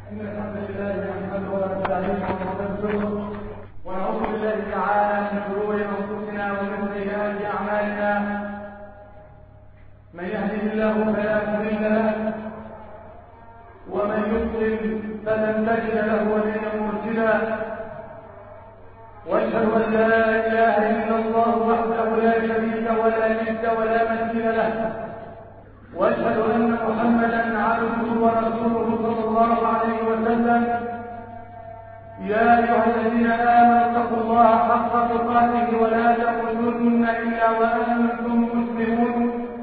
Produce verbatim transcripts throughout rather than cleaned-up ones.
إن الحمد لله نحمده ونستعينه ونستغفره ونعوذ بالله تعالى من شرور أنفسنا ومن سيئات أعمالنا. من يهده الله فلا مضل له ومن يضلل فلن تجد له وليا مرشدا. واشهد ان لا اله الا الله وحده لا شريك ولا ند ولا مثيل له. واشهد ان محمدا عبده ورسوله صلى الله عليه وسلم. يا ايها الذين امنوا اتقوا الله حق تقاته ولا تموتن الا وانتم مسلمون.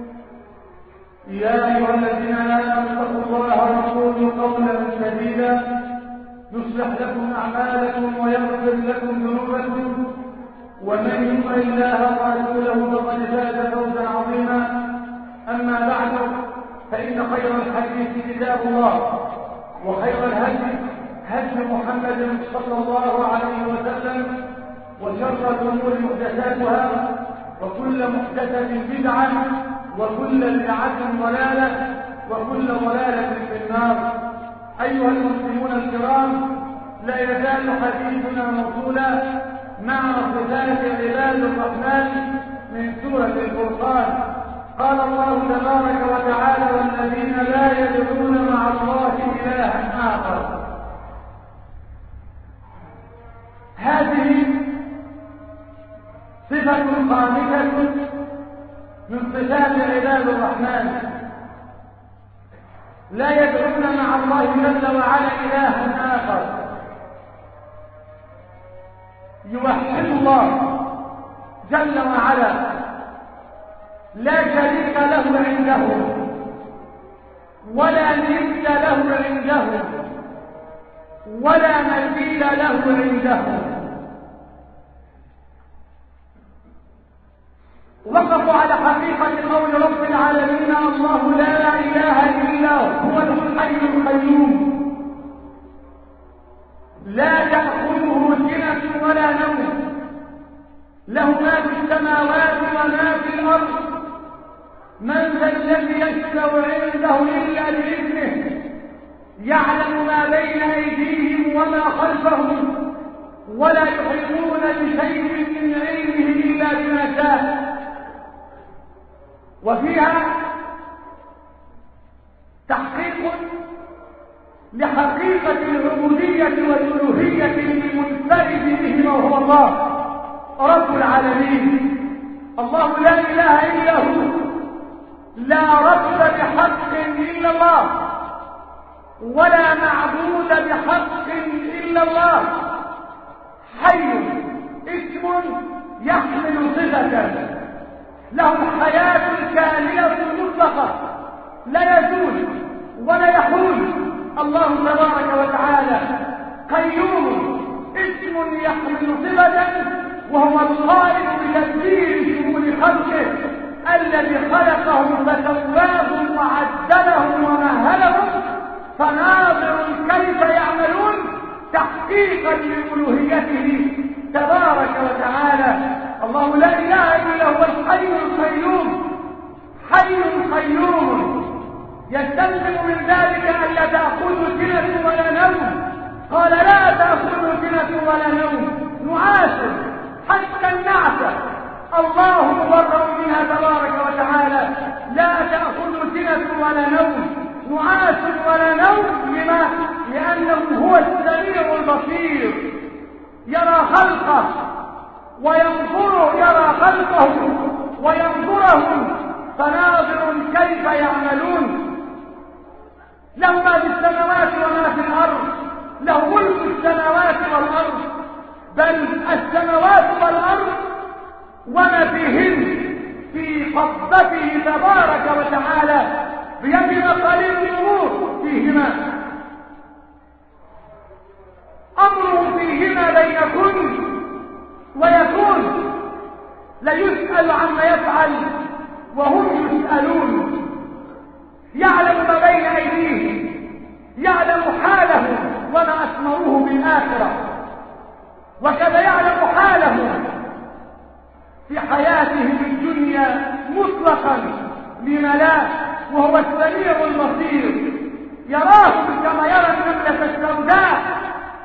يا ايها الذين امنوا اتقوا الله وقولوا قولا سديدا يصلح لكم اعمالكم ويغفر لكم ذنوبكم، ومن يطع الله ورسوله فقد فاز فوزا عظيما. اما بعد، فان خير الحديث كتاب الله، وخير الهدي هدي محمد صلى الله عليه وسلم، وشر الامور محدثاتها، وكل محدثه بدعه، وكل بدعه ضلاله، وكل ضلاله في النار. أيها المسلمون الكرام، لا يزال حديثنا موصولا مع صفات عباد الرحمن من سورة الفرقان. قال الله تبارك وتعالى: والذين لا يدعون مع الله إلها آخر. هذه صفة خامسة من صفات عباد الرحمن، لا يدعون مع الله جل وعلا إلها آخر، يوحد الله جل وعلا، لا شريك له عندهم ولا ند له عندهم ولا مثيل له عندهم. وقفوا على حقيقة قول رب العالمين: الله لا إله إلا هو الحي القيوم، لا تأخذه سنة ولا نوم، له ما في السماوات وما في الأرض، من ذا الذي يشفع عنده إلا بإذنه، يعلم ما بين أيديهم وما خلفهم، ولا يحيطون بشيء من علمه إلا بما شاء. وفيها تحقيق لحقيقة العبودية والألوهية للمنفرد بهما وهو الله رب العالمين. الله لا إله إلا هو، لا رب بحق إلا الله، ولا معبود بحق إلا الله. حي اسم يحمل صفة، له حياة كاملة مطلقة لا يزول ولا يحول. الله تبارك وتعالى قيوم اسم يحمل صفة، وهو القائم بتدبير شؤون خلقه، الذي خلقهم فسواهم وعدلهم ومهلهم، فناظر كيف يعملون تحقيقا لألوهيته تبارك وتعالى. الله لا إله إلا هو الحي القيوم، حي قيوم، يستلزم من ذلك أن لا تأخذه سنة ولا نوم. قال: لا تأخذه سنة ولا نوم، نعاس حتى النعس الله مبرأ منها تبارك وتعالى. لا تأخذه سنة ولا نوم، نعاس ولا نوم. لما؟ لأنه هو السميع البصير، يرى خلقه وينظر، يرى خلقه وينظرهم، فناظر كيف يعملون. له ما في السماوات وما في الأرض، له ملك السماوات والأرض، بل السماوات والأرض وما فيهن في قبضته تبارك وتعالى، بيد مقاليد الأمور فيهما، أمره فيهما بين كن ويكون. لا يسأل عما يفعل وهم يسألون. يعلم ما بين أيديهم، يعلم حاله وما أثمروه بالآخرة، وكذا يعلم حاله في حياته في الدنيا مطلقا. لما لا؟ وهو السميع البصير، يراهم كما يرى النملة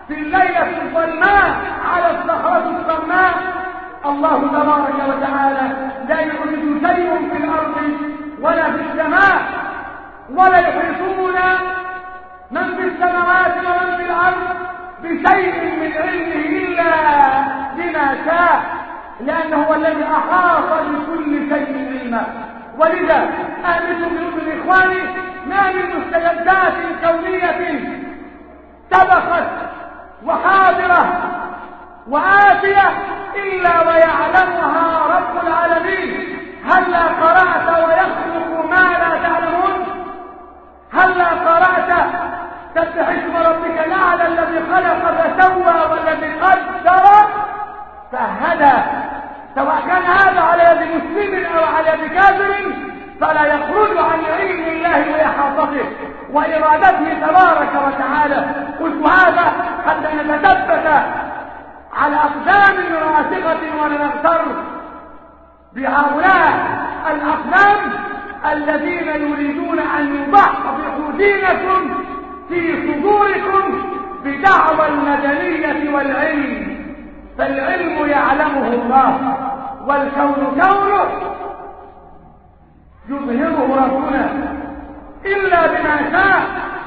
في الليلة الظلماء على الصخرة الصماء، الله تبارك وتعالى لا يحدث شيء في الأرض ولا في السماء، ولا يحيطون من في السماوات ومن في الأرض بشيء من علمه إلا بما شاء، لأنه هو الذي أحاط بكل شيء علما. ولذا آمنوا بأذن إخواني، ما من مستجدات كونية سبقت وحاضرة وآتية إلا ويعلمها رب العالمين. هلا قرأت ويخلق ما لا تعلمون؟ هلا قرأت سبح اسم ربك الأعلى الذي خلق فسوى والذي قدر فهدى؟ سواء كان هذا على يد مسلم أو على يد كافر فلا يخرج عن علم الله وإحاطته وإرادته تبارك وتعالى. قلت هذا حتى نتثبت على أقدام راسخة ولا نغتر بهؤلاء الأقدام الذين يريدون أن يضحضحوا دينكم في صدوركم بدعوى المدنية والعلم. فالعلم يعلمه الله، والكون كونه يظهره ربنا إلا بما شاء،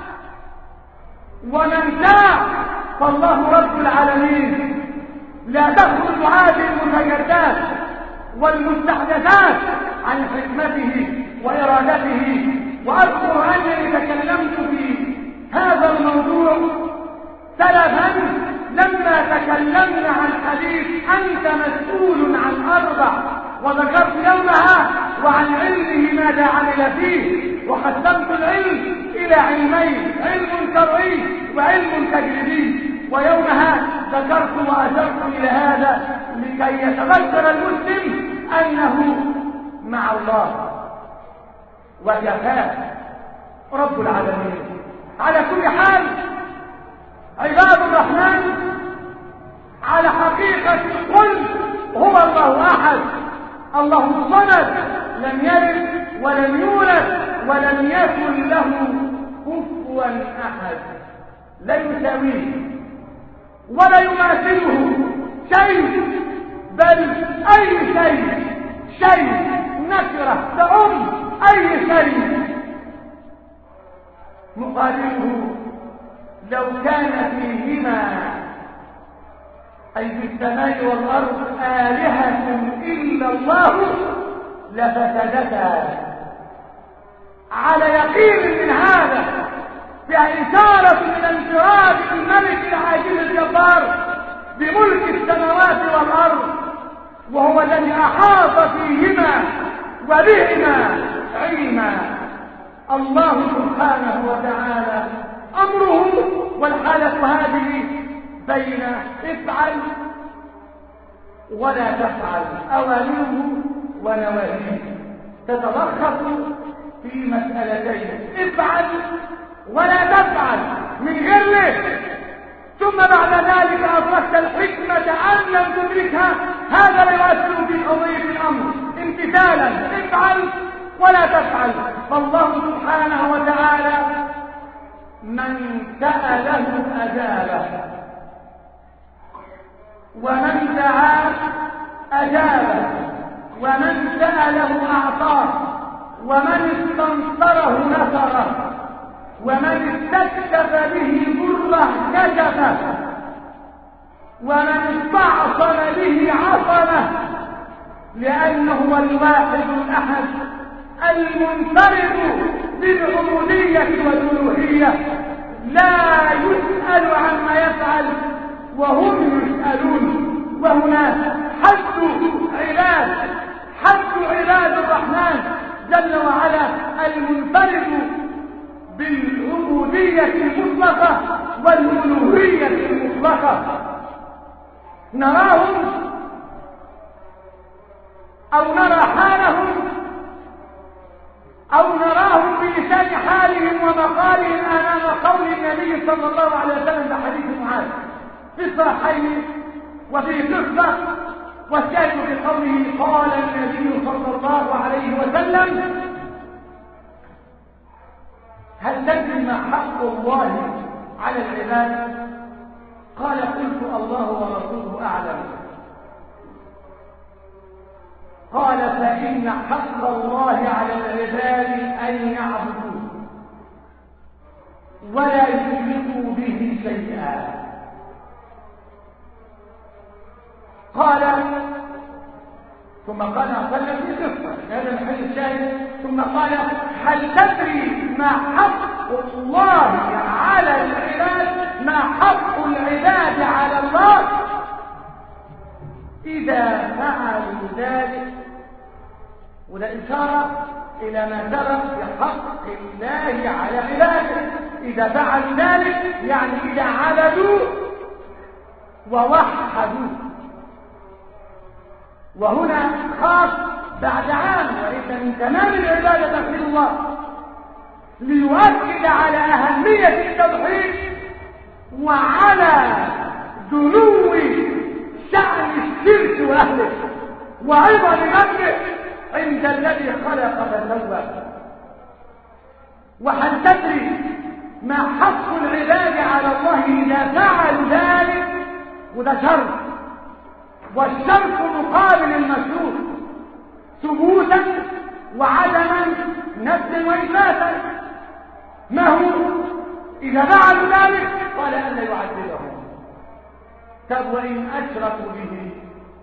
ومن شاء فالله رب العالمين. لا تخرج هذه المتجدات والمستحدثات عن حكمته وإرادته. وأذكر أنني تكلمت في هذا الموضوع سلفا لما تكلمنا عن حديث أنت مسؤول عن أربع، وذكرت يومها وعن علمه ماذا عمل فيه، وقسمت العلم إلى علمين: علم شرعي وعلم تجريبي. ويومها ذكرت وأشرت إلى هذا لكي يتذكر المسلم أنه مع الله وكفاه رب العالمين. على كل حال عباد الرحمن على حقيقة قل هو الله أحد، الله الصمد، لم يلد ولم يولد ولم يكن له كفوا أحد، لا يساويه ولا يماثله شيء، بل أي شيء شيء نكرة تعم أي شيء. مقابله لو كان فيهما أي في السماء والأرض آلهة إلا الله لفسدتا. على يقين من هذا فيها إشارة من انفراد الملك العاجل الجبار بملك السماوات والأرض، وهو الذي أحاط فيهما وبهما علما. الله سبحانه وتعالى أمره والحالة هذه بين افعل ولا تفعل، أوامره ونواهيه تتلخص في مسألتين: افعل ولا تفعل من غيره، ثم بعد ذلك أدركت الحكمة أن لم تدركها، هذا لا يؤثر في قضية الأمر. امتثالا افعل ولا تفعل. فالله سبحانه وتعالى من سأله أجابه، ومن دعاه أجابه، ومن سأله أعطاه، ومن استنصره نصره، ومن استكشف به ضره كشفه، ومن استعصم به عصمه، لأنه هو الواحد الأحد المنفرد بالعبودية والألوهية، لا يسأل عما يفعل وهم يسألون. وهنا حد عباد حد عباد الرحمن جل وعلا المنفرد بالعبودية المطلقة والألوهية المطلقة. نراهم أو نرى حالهم أو نراهم بلسان حالهم ومقالهم أمام قول النبي صلى الله عليه وسلم بحديث معاذ في الصحيحين وفي قصة، والشاهد في قوله قال النبي صلى الله عليه وسلم: هل تدري ما حق الله على العباد؟ قال قلت الله ورسوله أعلم. قال فإن حق الله على العباد أن يعبدوه ولا يشركوا به شيئا. قال ثم قال أصلا في قصة هذا محل الشاهد. ثم قال هل تدري ما حق الله على العباد ما حق العباد على الله إذا فعلوا ذلك؟ وده إشارة إلى ما سبق في حق الله على عباده. إذا فعلوا ذلك يعني إذا عبدوا ووحدوا، وهنا خاص بعد عام، وليس من تمام العبادة توحيد الله، ليؤكد على أهمية التوحيد وعلى دنو شأن الشرك وأهله وعظم مجده عند الذي خلق فسوى. وهل تدري ما حق العباد على الله إذا فعلوا ذلك؟ وده شرط، والشرط مقابل المشروط ثبوتا وعدما نفسا وإثباتا. ما هو؟ إذا فعلوا ذلك قال ألا يعذبهم. طب وإن أشركوا به؟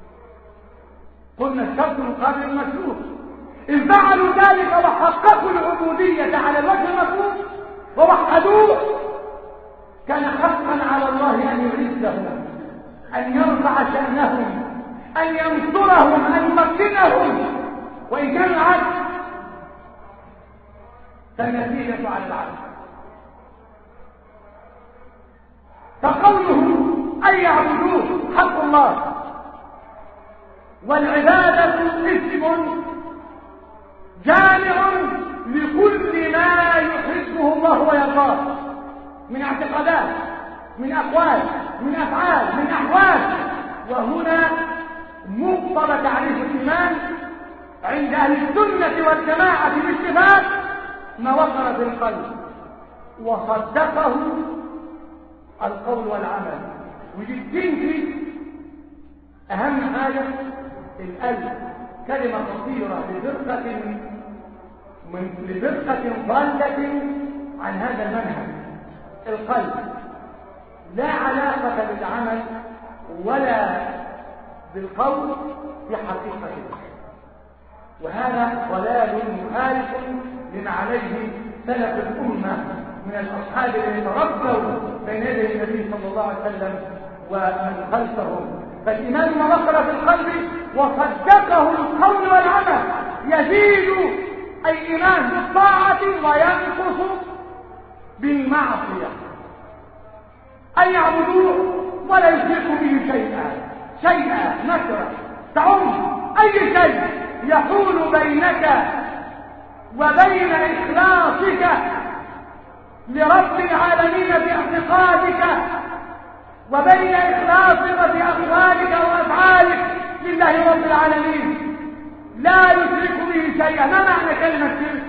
قلنا الشرط مقابل المشروط. إن فعلوا ذلك وحققوا العبودية على الوجه المطلوب ووحدوه كان حقا على الله أن يعزهم، أن يرفع شأنهم، أن ينصرهم، أن يمكنهم. وإن كان العدل فالنتيجة على العدل. فقوله أن يعبدوه حق الله، والعبادة اسم جامع لكل ما يحبه الله ويرضاه من اعتقادات، من أقوال، من أفعال، من أحوال. وهنا مقتضى تعريف الإيمان عند أهل السنة والجماعة باتفاق ما وقر في القلب وصدقه القول والعمل. والدين في أهم حاجة القلب. كلمة خطيرة لفرقة من لفرقة ضالة عن هذا المنهج. القلب لا علاقة بالعمل ولا بالقول في حقيقته، وهذا ضلال مخالف لما عليه سلف الأمة من الأصحاب الذين تربوا بين يدي النبي صلى الله عليه وسلم ومن خلفهم. فالإيمان ما وقر في القلب وصدقه القول والعمل يزيد الإيمان بالطاعة وينقص بالمعصية. أن يعبدوه ولا يشركوا به شيئا شيئا نكرة تعم أي شيء يحول بينك وبين إخلاصك لرب العالمين باعتقادك وبين إخلاصك في أقوالك وأفعالك لله رب العالمين لا يشرك به شيئا. ما معنى كلمة شرك؟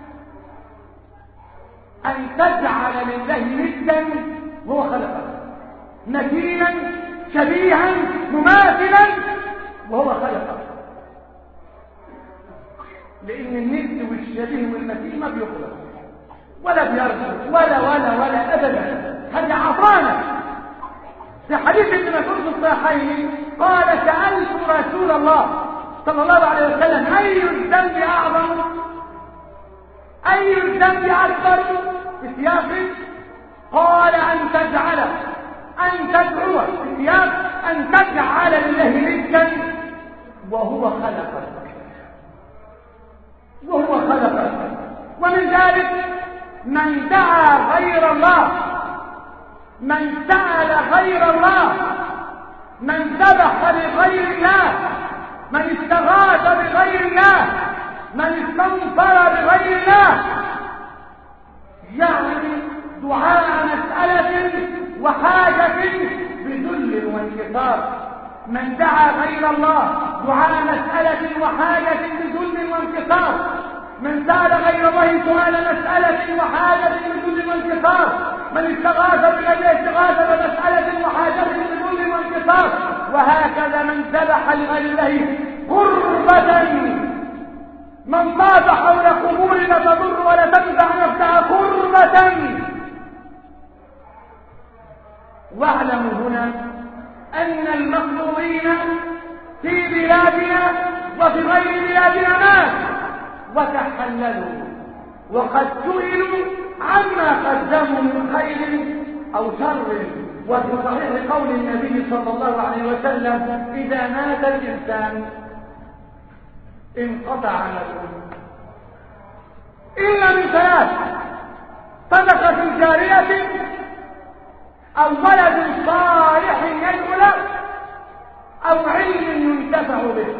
أن تجعل لله ندا وهو خلقه، مثيلا شبيها مماثلا وهو خلقه. لأن الند والشبيه والمثيل ما بيخلق ولا بيرزق ولا ولا ولا أبدا. هذا عطانا. في حديث ابن مسعود في الصحيحين قال سألت رسول الله صلى الله عليه وسلم أي الذنب أعظم أي الذنب أكبر في سياق قال أن تجعل أن تدعو في سياق أن تجعل لله ندا وهو خلقك وهو خلقك. ومن ذلك من دعا غير الله، من سأل غير الله، من ذبح لغير الله، من استغاث بغير الله، من استنصر بغير الله، يعني دعاء مسألة وحاجة بذل وانكسار. من دعا غير الله دعاء مسألة وحاجة بذل وانكسار. من سأل غير الله سؤال مسألة وحاجة بذل وانكسار. من استغاث بغير استغاثة بمسألة وحاجة وهكذا من ذبح لغير الله قربة، من طاف حول قبور لا تضر ولا تنفع نفسها قربة. واعلموا هنا أن المقبورين في بلادنا وفي غير بلادنا مات وتحللوا وقد سئلوا عما قدموا من خير أو شر. وفي صحيح قول النبي صلى الله عليه وسلم: إذا مات الإنسان انقطع عمله إلا من ثلاث: صدقة جارية أو ولد صالح يدعو له أو علم ينتفع به.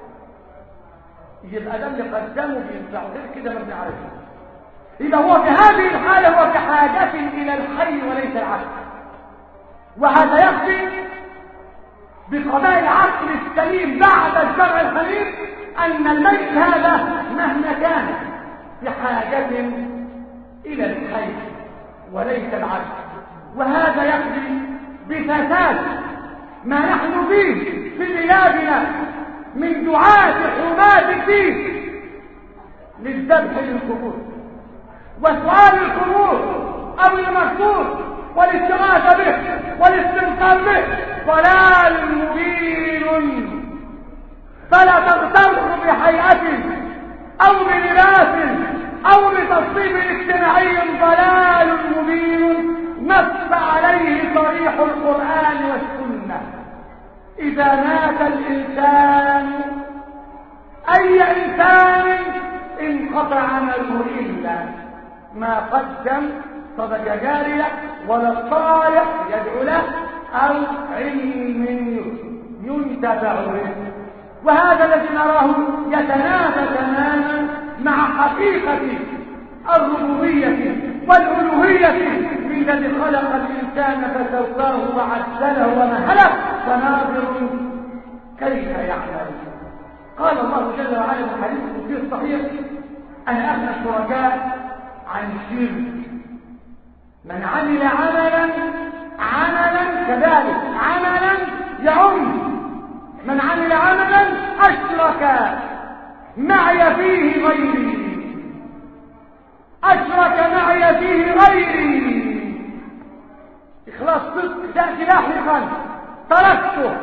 يبقى ده اللي قدمه بينفعه، غير كده ما بنعرفه. إذا هو في هذه الحالة هو في حاجة إلى الحي وليس العقل، وهذا يقضي بقضاء العقل السليم بعد الشرع الحميد أن الميت هذا مهما كان في حاجة إلى الحي وليس العقل. وهذا يقضي بفساد ما نحن فيه في بلادنا من دعاة حماة الدين للذبح للقبور وسؤال القبور أو المكتوب والاستغاثة به والاستنقاذ به ضلال مبين. فلا تغتر بهيئة أو بلباس أو بتصميم اجتماعي ضلال مبين نص عليه صريح القرآن والسنة: إذا مات الإنسان أي إنسان انقطع عمله إلا ما قدم صدقة جارية ولا صالح يدعو له أو علم ينتفع به. وهذا الذي نراه يتنافى تماما مع حقيقة الربوبية والألوهية من الذي خلق الإنسان فسواه وعدله ومهله فناظر كيف يعمل. قال الله جل وعلا في الحديث القدسي الصحيح: أنا أغنى الشركاء عن الشرك. من عمل عملا عملا كذلك عملا يعم، من عمل عملا أشرك معي فيه غيري أشرك معي فيه غيري إخلاص صدق تأتي لاحقا تركته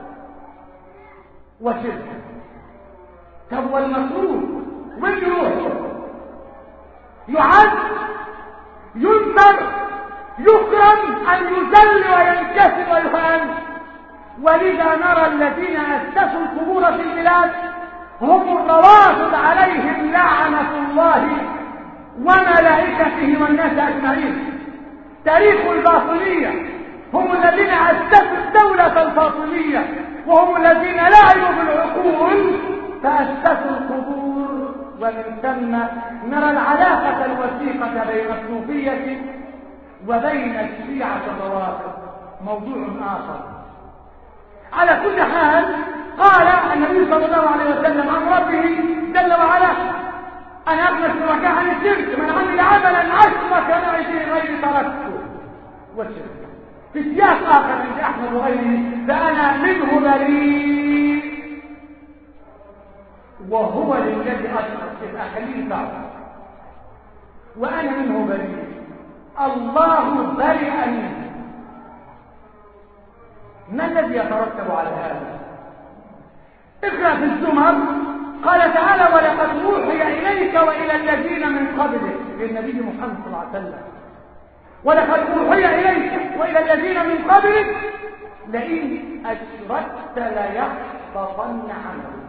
وشرك. طب والمطلوب وين يروح؟ يعد ينذر يكرم أن يذل وينكسر ويهان. ولذا نرى الذين أسسوا القبور في البلاد هم الروافض عليهم لعنة الله وملائكته والناس أجمعين. تاريخ الباطنية هم الذين أسسوا الدولة الفاطمية، وهم الذين لعبوا بالعقول فأسسوا القبور. ومن ثم نرى العلاقة الوثيقة بين الصوفية وبين الشيعة الروافض، موضوع آخر. على كل حال قال النبي صلى الله عليه وسلم عن ربه جل وعلا: أنا أغنى الشركاء عن الشرك، من عمل عملا أشرك معي فيه غيري تركته والشرك. في سياق آخر عند أحمد وغيره: فأنا منه بريء وهو للذي أشرك. يبقى خليه دعوة وأنا منه بريء، الله برئ منه. ما الذي يترتب على هذا؟ اقرأ في الزمر قال تعالى: ولقد أوحي إليك وإلى الذين من قبلك، للنبي محمد صلى الله عليه وسلم: ولقد أوحي إليك وإلى الذين من قبلك لئن أشركت ليحبطن عملك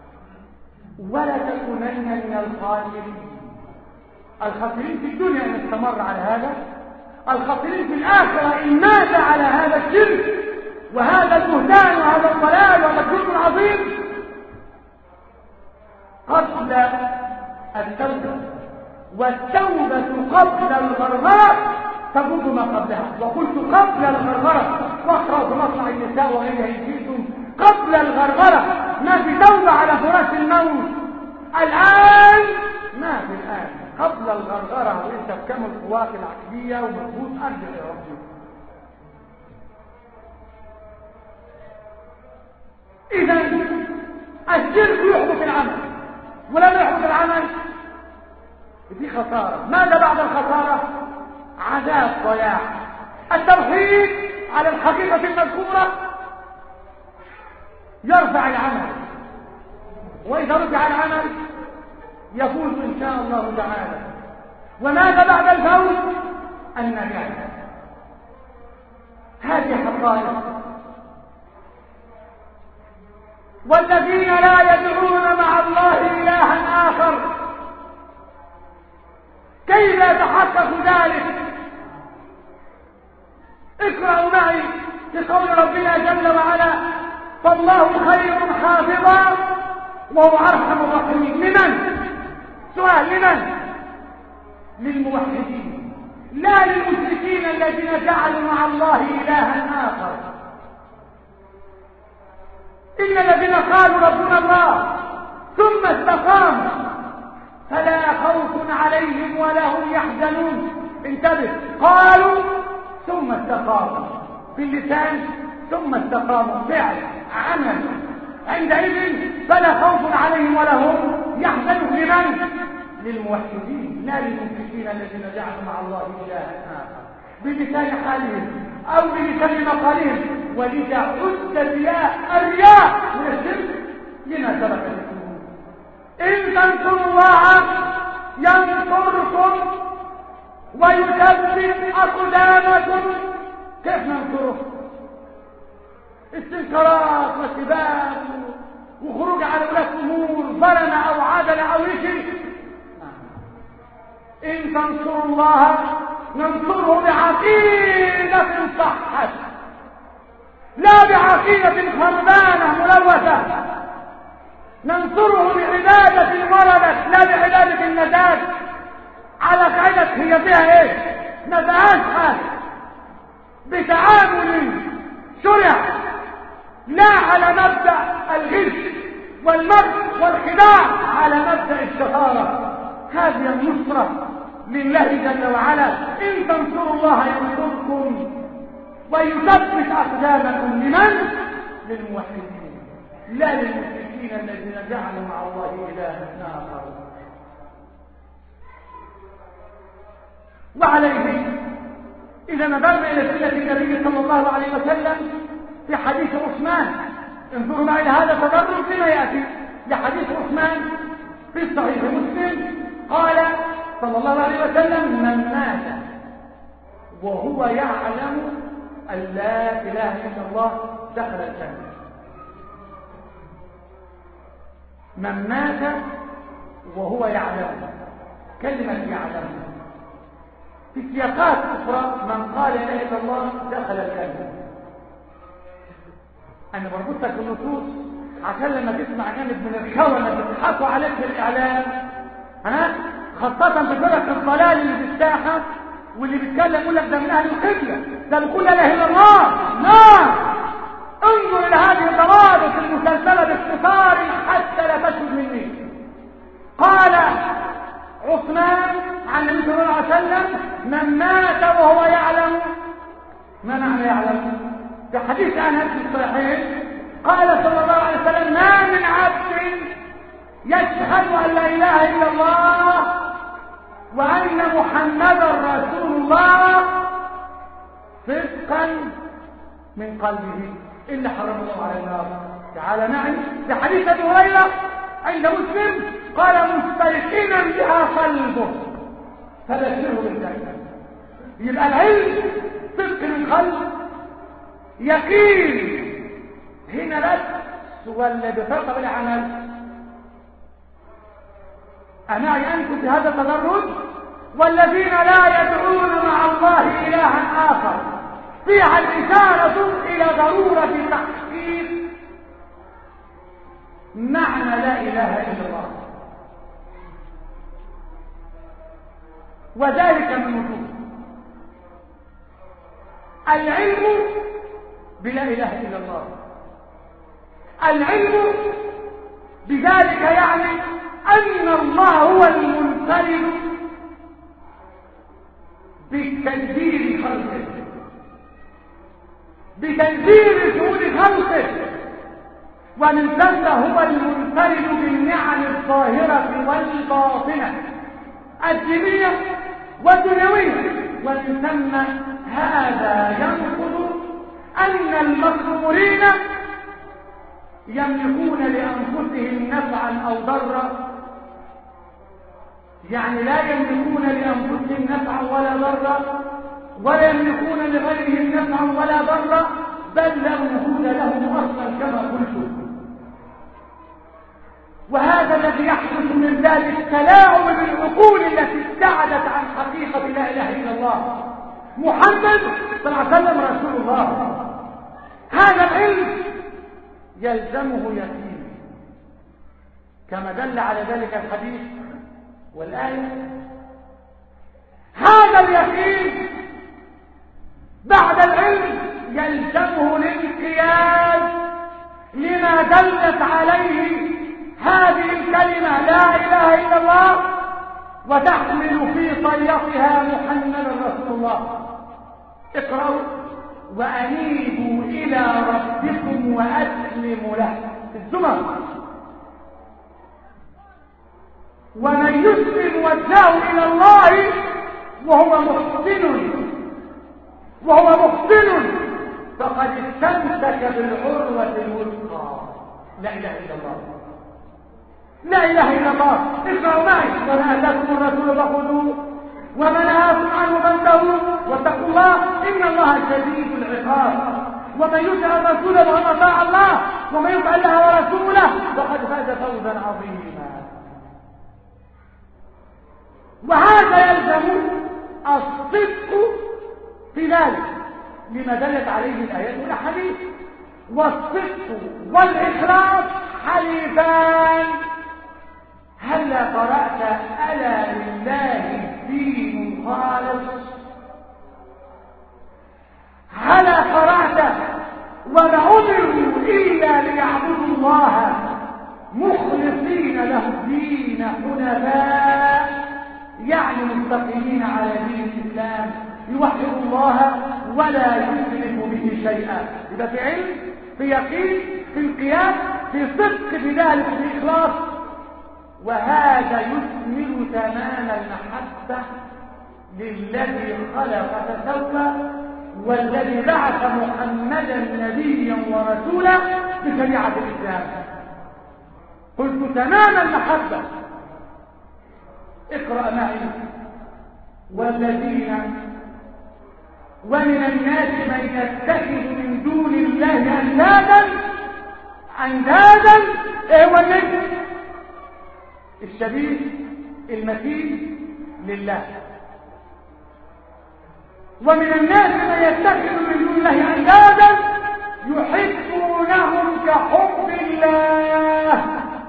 ولتكونن من الخاسرين. الخاسرين في الدنيا إن استمر على هذا، الخاسرين في الآخرة إن مات على هذا الشرك وهذا البهتان وهذا الضلال وهذا الجرم العظيم. قبل التوبة، والتوبة قبل الغرغرة تجوز ما قبلها. وقلت قبل الغرغرة، واقرأوا في مطلع النساء وغيرها إن شئتم. قبل الغرغرة ما في توبة على فراش الموت الآن، ما في الآن. قبل الغرغرة وانت بكامل قواك العقلية ومضبوط أرجع يا ربي. الشرك يحبط العمل، ولما يحبط العمل دي خسارة. ماذا بعد الخسارة؟ عذاب ضياع. التوحيد على الحقيقة المذكورة يرفع العمل، وإذا رفع العمل يفوز إن شاء الله تعالى. وماذا بعد الفوز؟ النجاة. هذه حقائق. والذين لا يدعون مع الله إلها آخر كيف يتحقق ذلك؟ اقرأوا معي في قول ربنا جل وعلا: فالله خير حافظا وهو أرحم الراحمين. لمن؟ سؤال: لمن؟ للموحدين، لا للمشركين الذين جعلوا مع الله إلها آخر. إن الذين قالوا ربنا الله ثم استقاموا فلا خوف عليهم ولا هم يحزنون. انتبه، قالوا ثم استقاموا في اللسان، ثم استقاموا فعل عمل، عندئذ فلا خوف عليهم ولا هم يحزنون. لمن؟ للموحدين، لا للمشركين الذين جعلوا مع الله إلها آخر بلسان حالهم أو بلسان مقالهم. ولذا حد الرياء الرياء من الشرك لما سبق لكم. إن تنصروا الله ينصركم ويثبت أقدامكم. كيف ننصره؟ استنكارات وسباب وخروج على ولاة أمور ظلم أو عدل أو شيء. إن تنصروا الله ننصره بعقيدة صحت، لا بعقيدة خربانة ملوثة. ننصره بعبادة وردت، لا بعبادة النزاج على قاعدة هي فيها ايه؟ نزاجها بتعامل شرع، لا على مبدأ الغش والمكر والخداع، على مبدأ الشطارة. هذه النصرة لله جل وعلا. إن تنصروا الله ينصركم ويثبت أقدامكم. لمن؟ للموحدين، لا للمشركين الذين جعلوا مع الله إلها آخر. وعليه إذا نظرنا إلى سنة النبي صلى الله عليه وسلم في حديث عثمان، انظروا معي هذا تدرج فيما يأتي لحديث عثمان في صحيح مسلم. قال صلى الله عليه وسلم: من مات وهو يعلم أن لا إله إلا الله دخل الجنة. من مات وهو يعلم، كلمة يعلم في سياقات أخرى: من قال لا إله إلا الله دخل الجنة. أنا بربط لك النصوص عشان لما تسمع جانب من الخونة بيضحكوا عليك في الإعلام، ها، خاصة في فرق الضلال اللي في الساحة واللي بيتكلم يقول لك ده من أهل القبلة، ده بيقول لا إله إلا الله. لا، انظر إلى هذه الضوابط المسلسلة باختصار حتى لا تشهد مني. قال عثمان عن النبي صلى الله عليه وسلم: من مات وهو يعلم. ما معنى يعلم؟ في حديث عنها في الصحيحين قال صلى الله عليه وسلم: ما من عبد يشهد أن لا إله إلا الله وأن محمدا رسول الله صدقا من قلبه إلا حرم الله على النار. تعالى معي في حديث أبي هريرة عند مسلم قال: مستيقنا بها قلبه فبشره بالجنة. يبقى العلم صدق من قلب، يقين هنا بس ولا بفرق بالعمل؟ أمعي أنتم في هذا التدرج؟ والذين لا يدعون مع الله إلها آخر فيها الإشارة إلى ضرورة تحقيق معنى لا إله إلا الله، وذلك من وجود العلم بلا إله إلا الله. العلم بذلك يعني أن الله هو المنفرد بتدبير خلقه، بتدبير شؤون خلقه، ومن ثم هو المنفرد بالنعم الظاهرة والباطنة الدينية والدنيوية. ومن ثم هذا ينقض أن المغفورين يملكون لأنفسهم نفعا أو ضرا، يعني لا يملكون لأنفسهم نفعا ولا ضرا، ولا يملكون لغيرهم نفعا ولا ضرا، بل لا وجود لهم أصلا كما قلت. وهذا الذي يحدث من ذلك التلاعب بالعقول التي ابتعدت عن حقيقة لا إله إلا الله محمد صلى الله عليه وسلم رسول الله. هذا العلم يلزمه يقين كما دل على ذلك الحديث والآية. هذا اليقين بعد العلم يلزمه الانقياد لما دلت عليه هذه الكلمة لا إله إلا الله وتحمل في طياتها محمد رسول الله. اقرأوا وأنيبوا إلى ربكم وأسلموا له في الزمر. ومن يسلم وجهه إلى الله وهو محسن وهو محسن فقد استمسك بالعروة الوثقى. لا إله إلا الله، لا إله إلا الله. اقرأوا معي وما آتاكم الرسول فخذوه وما نهاكم عنه فانتهوا واتقوا الله إن الله شديد العقاب. ومن يطع الرسول فقد أطاع الله ومن يطع الله ورسوله فقد فاز فوزا عظيما. وهذا يلزم الصدق في ذلك لما دلت عليه الآيات والأحاديث. والصدق والإخلاص حليفان. هلا قرأت ألا لله الدين الخالص؟ هلا قرأت وما أمروا إلا ليعبدوا الله مخلصين له الدين حنفاء، يعني مستقيمين على دين الإسلام يوحدوا الله ولا يشركوا به شيئا. يبقى في علم، في يقين، في انقياد، في صدق بذلك، في إخلاص. وهذا يثمر تمام المحبة للذي خلق فسوى والذي بعث محمدا نبيا ورسولا بشريعة الإسلام. قلت تمام المحبة. اقرأ معي والذين ومن الناس من يتخذ من دون الله أندادا أندادا. ايه هو النبي الشبيه المثيل لله. ومن الناس من يتخذ من دون الله أندادا يحبونهم كحب الله.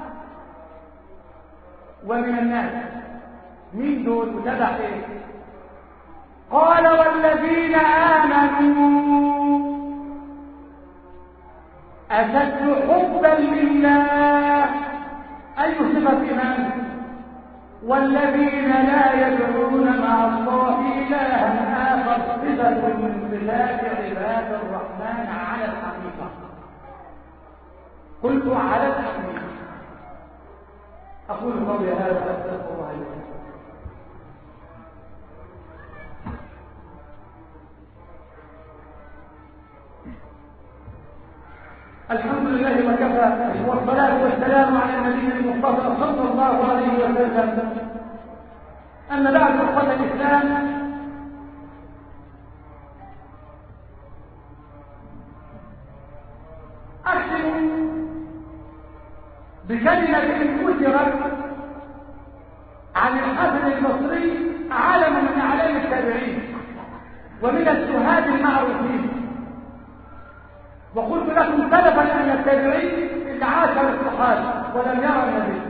ومن الناس مين دول؟ وتبع ايه؟ قال والذين آمنوا أشد حبا لله. أي صفة إيمان؟ والذين لا يدعون مع الله إلها آخر صفة من صفات عباد الرحمن على الحقيقة. قلت على الحقيقة. أقول قولي هذا أستغفر الله لي. الحمد لله وكفى والصلاة والسلام على النبي المصطفى صلى الله عليه وسلم. أما بعد أخوة الإسلام، أختم بكلمة أثرت عن الحسن البصري عالم من أعلام التابعين ومن الزهاد المعروفين. وقلت لكم سلفا أن التابعين اللي عاشر الصحابة ولم يرى النبي.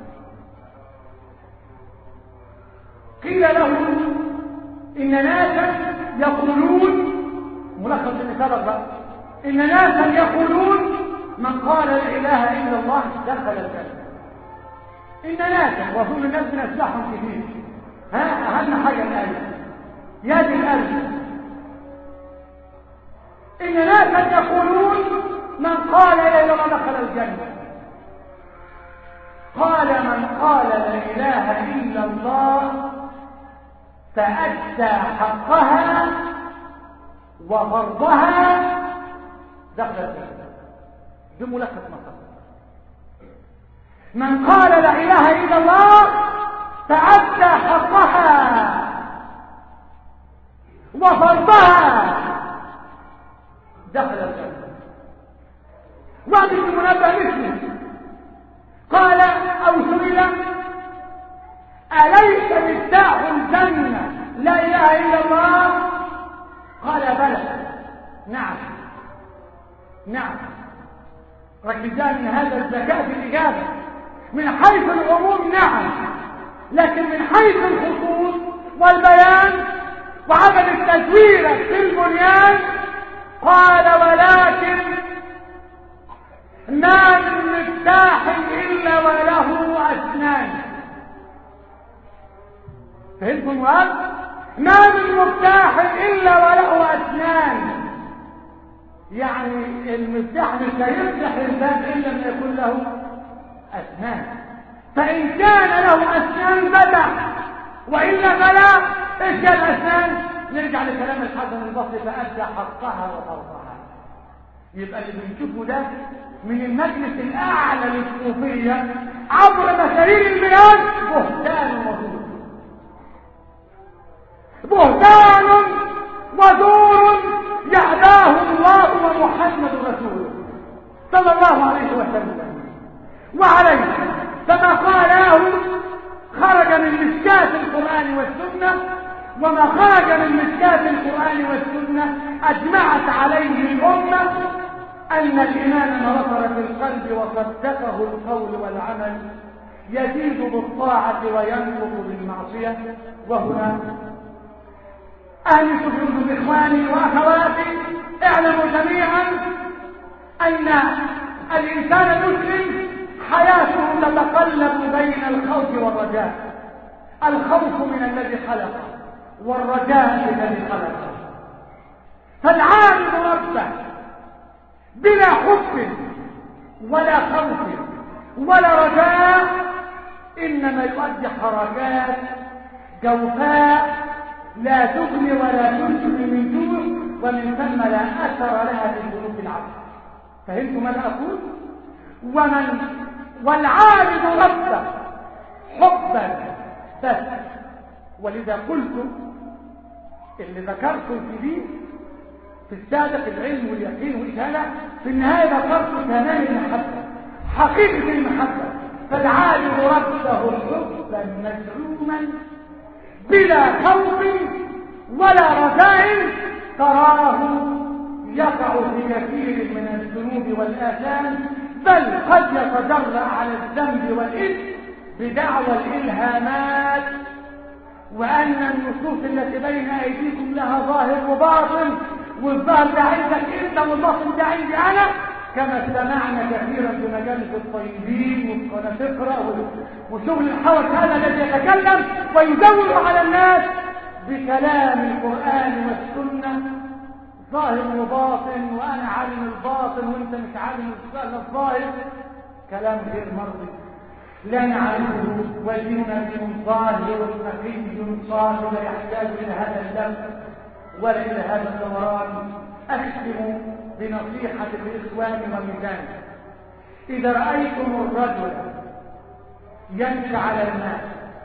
قيل له إن ناسا يقولون، ملخص اللي سبق بقى، إن ناسا يقولون من قال لا إله إلا الله دخل الجنة. إن ناسا، وصول الناس بنسمعهم كثير. ها أهم حاجة الآية يد الأرض. إن ناسا يقولون من قال لا اله الا الله دخل الجنه. قال من قال لا اله الا الله فأدى حقها وفرضها دخل الجنة. دي ملخص مصر. من قال لا اله الا الله فأدى حقها وفرضها دخل الجنة. وعد المنبه مثله قال او سئل أليس مفتاح الجنة لا إله إلا الله؟ قال بلى. نعم نعم. ركزان من هذا الذكاء في الإجابة. من حيث العموم نعم، لكن من حيث الخصوص والبيان وعدم التزوير في البنيان قال ولكن ما من مفتاح إلا وله أسنان. فهمتم المراد؟ ما من مفتاح إلا وله أسنان، يعني المفتاح مش هيفتح الباب إلا ما يكون له أسنان. فإن كان له أسنان فتح، وإلا فلا. إيش هي الأسنان؟ نرجع لكلام الحسن البصري فأدى حقها وفرضها. يبقى اللي بنشوفه ده من المجلس الأعلى للصوفية عبر مسارير البلاد بهتان وزور، بهتان وزور يعداه الله ومحمد رسوله صلى الله عليه وسلم. وعليه فما قاله خرج من مشكاة القرآن والسنة، وما خرج من مشكاة القرآن والسنة أجمعت عليه الأمة أن الإيمان ما وقر في القلب وصدقه القول والعمل يزيد بالطاعة وينقص بالمعصية. وهنا أهل سجود إخواني وأخواتي اعلموا جميعا أن الإنسان المسلم حياته تتقلب بين الخوف والرجاء. الخوف من الذي خلقه والرجاء من الذي خلقه. فالعابد ربه بلا حب ولا خوف ولا رجاء إنما يؤدي حركات جوفاء لا تغني ولا تنشر من جوع، ومن ثم لا أثر لها في قلوب العبد. فهمتم ماذا أقول؟ ومن والعابد ربه حبا بس. ولذا قلت اللي ذكرته في دي في السابق العلم واليقين والإشهادة، في النهاية ذكرت تمام المحبة، حقيقة المحبة. فالعابد ربه حبا مزعوما بلا خوف ولا رجاء تراه يقع في كثير من الذنوب والآثام، بل قد يتجرأ على الذنب والإثم بدعوى الإلهامات، وأن النصوص التي بين أيديكم لها ظاهر وباطن، والظاهر ده عندك أنت والباطن ده عندي أنا، كما سمعنا كثيرا في مجالس الطيبين وقناة اقرأ وشغل الحوش هذا الذي يتكلم ويزور على الناس بكلام القرآن والسنة ظاهر وباطن، وأنا عالم الباطن وأنت مش عالم الظاهر. كلام غير مرضي لا نعرفه، وديننا دين ظاهر نقي صافي لا يحتاج إلى هذا اللف ولا إلى هذا الدوران. أختم بنصيحة الإخوان والميزان. إذا رأيتم الرجل يمشي على الناس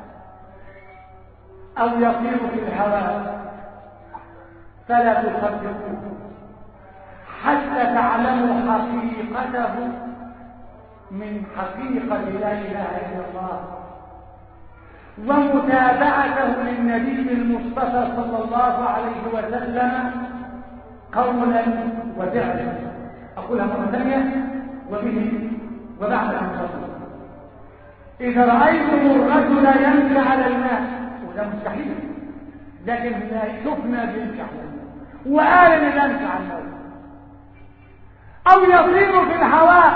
أو يطير في الهواء فلا تصدقوه حتى تعلموا حقيقته من حقيقة لا إله إلا الله، ومتابعته للنبي المصطفى صلى الله عليه وسلم قولا وفعلا. أقولها مرة ثانية وبه وبعد المصطفى. إذا رأيتم الرجل يمشي على الناس، وده مستحيل، لكن شفنا بيمشي على الناس وقال ان يمشي على الناس، أو يطير في الهواء،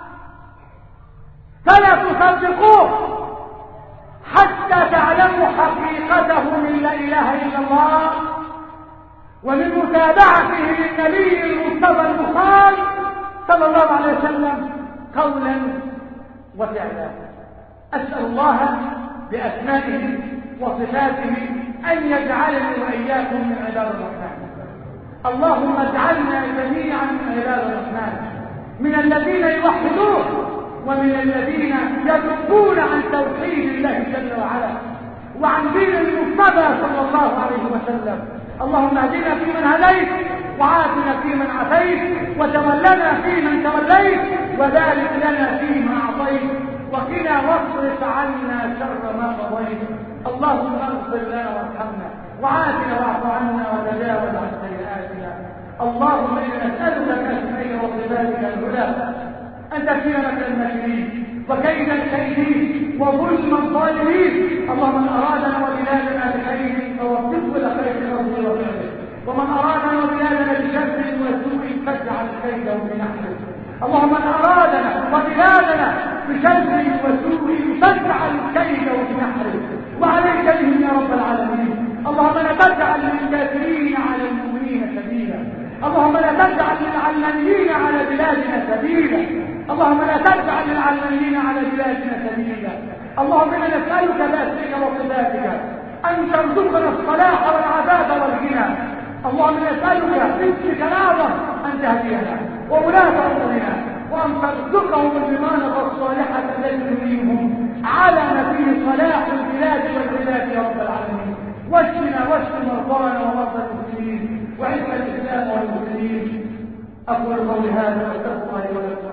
فلا تصدقوه حتى تعلموا حقيقته من لا إله إلا الله، ومن متابعته للنبي المصطفى المخال صلى صلى الله عليه وسلم قولا وفعلا. أسأل الله بأسمائه وصفاته أن يجعلني وإياكم من عباد الرحمن. اللهم اجعلنا جميعا من عباد الرحمن، من الذين يوحدون ومن الذين يذبون عن توحيد الله جل وعلا وعن دين المصطفى صلى الله عليه وسلم. اللهم اهدنا فيمن هديت وعافنا فيمن عافيت وتولنا فيمن توليت وبارك لنا فيما أعطيت وقنا واصرف عنا شر ما قضيت. اللهم اغفر لنا وارحمنا وعافنا واعف عنا وتجاوز عن سيئاتنا. اللهم انا نسالك باسمائك وصفاتك العلى ان تكفينا مكر الماكرين وكيد الكيدين وظلم الظالمين. اللهم من ارادنا وبلادنا بخير فوفقه الى خير قصده وفعله، ومن ارادنا وبلادنا بشر وسوء فاجعل كيده بنحره. اللهم من ارادنا وبلادنا بشر وسوء فاجعل كيده بنحره وعليك بهم يا رب العالمين. اللهم لا تجعل للكافرين على المؤمنين سبيلا. اللهم لا تجعل للعلمانيين على بلادنا سبيلا. اللهم لا تجعل للعلمانيين على بلادنا سبيلا. اللهم انا نسالك باسمك وصفاتك ان ترزقنا الصلاح والعفاف والغنى. اللهم نسالك باسمك الاعظم ان تهدينا وولاة امورنا وان ترزقهم البطانه الصالحه التي تريهم على نبي صلاح البلاد والعباد يا رب العالمين. واشفنا واشف مرضانا ومرضى المسلمين وعز الاسلام والمسلمين. اقول قولي هذا واستغفر الله ولكم.